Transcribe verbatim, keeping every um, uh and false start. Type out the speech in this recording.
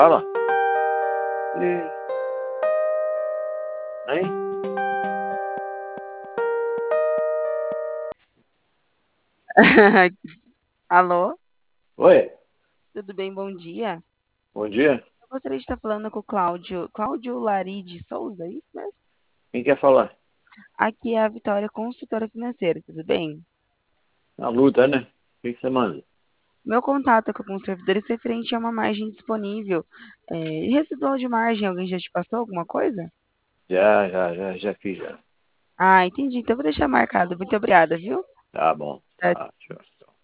Fala. Hum. Hein? Alô? Oi, Tudo bem? Bom dia. bom dia. Eu gostaria de estar falando com o Cláudio. Cláudio Lari de Souza, é isso mesmo? Quem quer falar? Aqui é a Vitória, consultora financeira, tudo bem? Na luta, né? O que que você manda? Meu contato é com alguns servidores referente a uma margem disponível. É, residual de margem, alguém já te passou alguma coisa? Já, já, já, já fiz já. Ah, entendi. Então vou deixar marcado. Muito obrigada, viu? Tá bom. É, Tá, tchau.